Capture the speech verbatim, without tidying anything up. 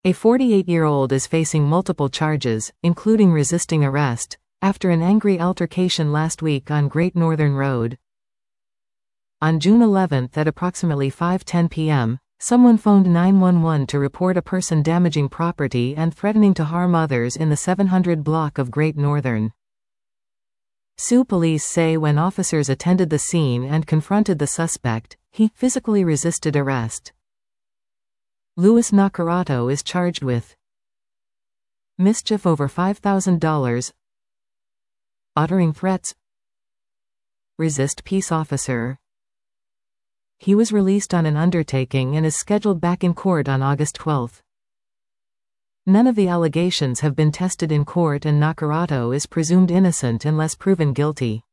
A forty-eight-year-old is facing multiple charges, including resisting arrest, after an angry altercation last week on Great Northern Road. On June eleventh at approximately five ten p m, someone phoned nine one one to report a person damaging property and threatening to harm others in the seven hundred block of Great Northern. Sioux police say when officers attended the scene and confronted the suspect, he physically resisted arrest. Louis Nacarauto is charged with mischief over five thousand dollars, uttering threats, resist peace officer. He was released on an undertaking and is scheduled back in court on August twelfth. None of the allegations have been tested in court and Nacarauto is presumed innocent unless proven guilty.